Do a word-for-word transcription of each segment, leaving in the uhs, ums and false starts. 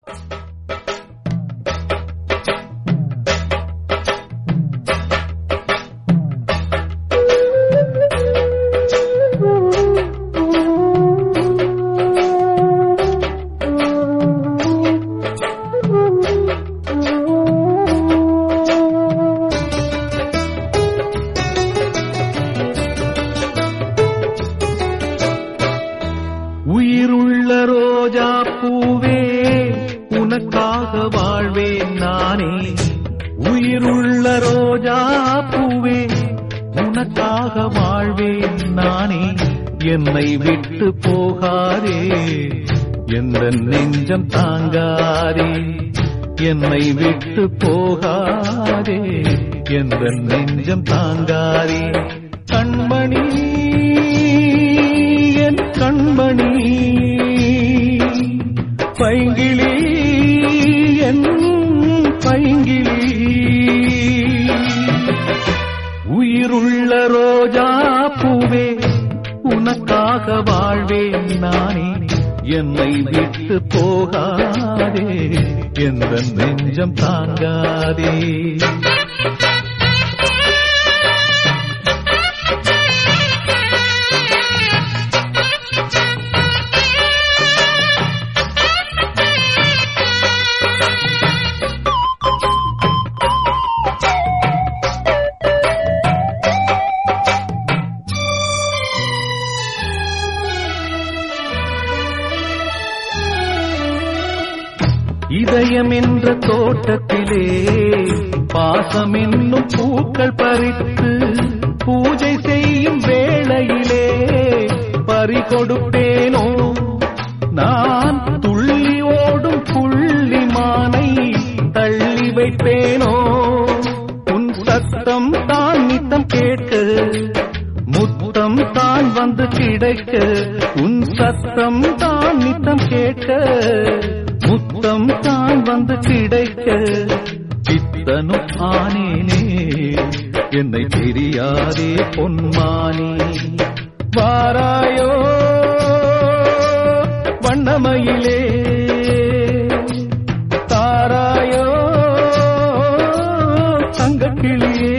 என்னை விட்டு போகாதே, எந்த நெஞ்சம் தாங்காதே. என்னை விட்டு போகாதே, எந்த நெஞ்சம் தாங்காதே. கண்மணி என் கண்மணி, பைங்கிளி என் பைங்கிளி, உயிருள்ள ரோஜா பூவே உனக்காக வாழ்வேன் நானே. என்னை விட்டு போகாதே, எந்த நெஞ்சம் தாங்காதே. இதயம் என்ற தோட்டத்திலே பாசம் என்னும் பூக்கள் பறித்து பூஜை செய்யும் வேளையிலே பறிகொடுப்பேனோ நான். துள்ளி ஓடும் புள்ளிமானை தள்ளி வைப்பேனோ. உன் சத்தம் தான் நித்தம் கேட்க, முத்தம் தான் வந்து கிடைக்க. உன் சத்தம் தான் நித்தம் கேட்க, முத்தம் தான் வந்து கிடைக்க. பித்தனும் ஆனேனே, என்னை தெரியாதே பொன்மானே. வாராயோ வண்ணமயிலே, தாராயோ தங்கக்கிளியே.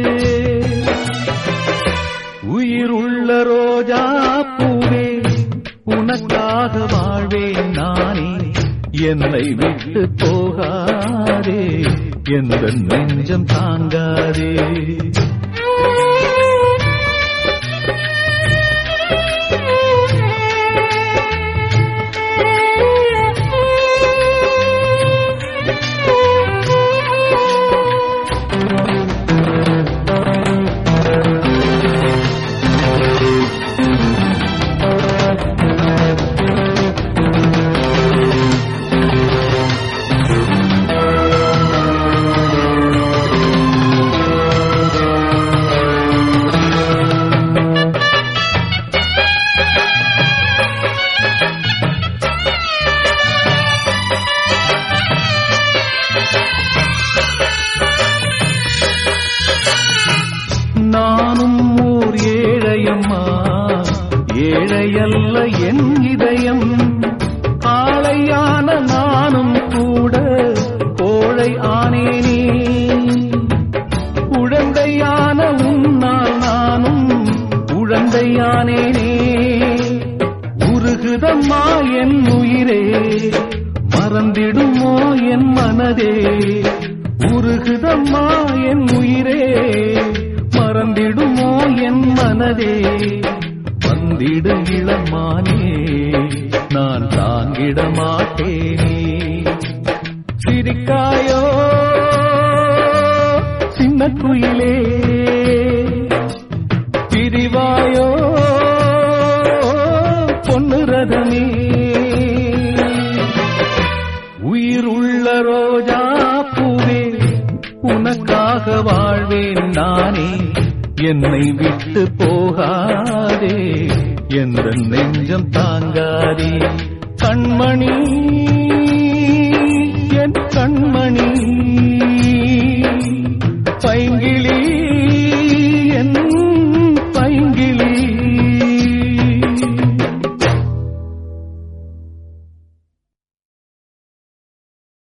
உயிருள்ள ரோஜா பூவே உனக்காக வாழ்வேன் நானே. என்னை விட்டு போகாதே, எந்த நெஞ்சம் தாங்காதே. நானும் ஓர் ஏழையம்மா, ஏழையல்ல என் இதயம். காளையான நானும் கூட கோழை ஆனேனே. உழந்தையான உன்னால் நானும் உழந்தையானேனே. உருகுதம்மா என் உயிரே, மறந்திடுமோ என் மனதே. உருகுதம்மா என் உயிரே, மறந்திடுமோ என் மனதே. வந்திடு இளமானே, நான் தாங்கிட மாட்டேனே. சிரிக்காயோ சின்ன குயிலே, பிரிவாயோ பொன்னு ரதமே. உயிருள்ள ரோஜா பூவே உனக்காக வாழ்வேன் நானே. என்னை விட்டு போகாதே, எந்த நெஞ்சம் தாங்காதே.